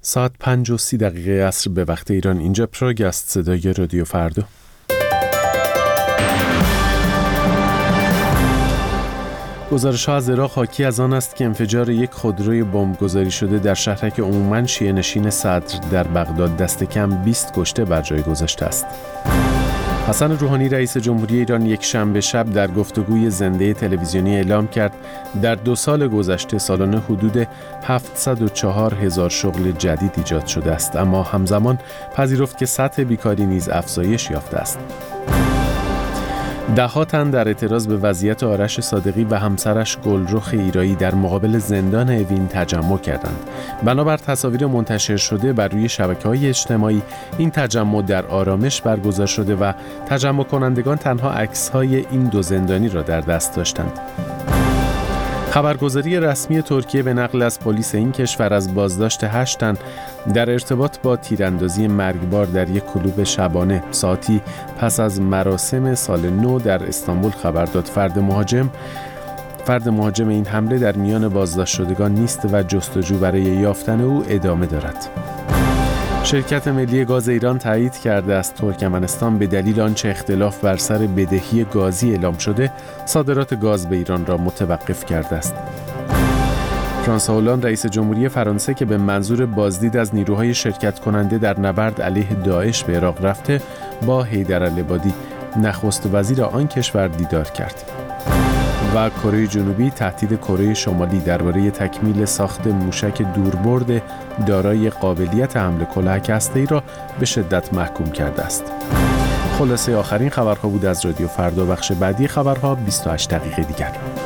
ساعت 5:30 عصر به وقت ایران. اینجا پراگ است، صدای رادیو فردا. گزارش‌ها از عراق حاکی از آن است که انفجار یک خودروی بمبگذاری شده در شهرک عموماً شیعه‌نشین صدر در بغداد دست کم 20 کشته بر جای گذاشته است. حسن روحانی رئیس جمهوری ایران یک شنبه شب در گفتگوی زنده تلویزیونی اعلام کرد در 2 سال گذشته سالانه حدود 704,000 شغل جدید ایجاد شده است، اما همزمان پذیرفت که سطح بیکاری نیز افزایش یافته است. ده‌ها تن در اعتراض به وضعیت آرش صادقی و همسرش گلرخ ایرایی در مقابل زندان اوین تجمع کردند. بنابر تصاویر منتشر شده بر روی شبکه‌های اجتماعی، این تجمع در آرامش برگزار شده و تجمع کنندگان تنها عکس‌های این 2 زندانی را در دست داشتند. خبرگزاری رسمی ترکیه به نقل از پلیس این کشور از بازداشت 8 تن در ارتباط با تیراندازی مرگبار در یک کلوب شبانه ساعتی پس از مراسم سال نو در استانبول خبر داد. فرد مهاجم این حمله در میان بازداشت شدگان نیست و جستجو برای یافتن او ادامه دارد. شرکت ملی گاز ایران تایید کرده است ترکمنستان به دلیل آنچه اختلاف بر سر بدهی گازی اعلام شده صادرات گاز به ایران را متوقف کرده است. فرانسوا هولند رئیس جمهوری فرانسه که به منظور بازدید از نیروهای شرکت کننده در نبرد علیه داعش به عراق رفته با حیدرالعبادی نخست وزیر آن کشور دیدار کرد. و کره جنوبی تهدید کره شمالی درباره تکمیل ساخت موشک دوربرد دارای قابلیت حمل کلاهک هسته‌ای را به شدت محکوم کرده است. خلاصه آخرین خبرها بود از رادیو فردا. بخش بعدی خبرها 28 دقیقه دیگر.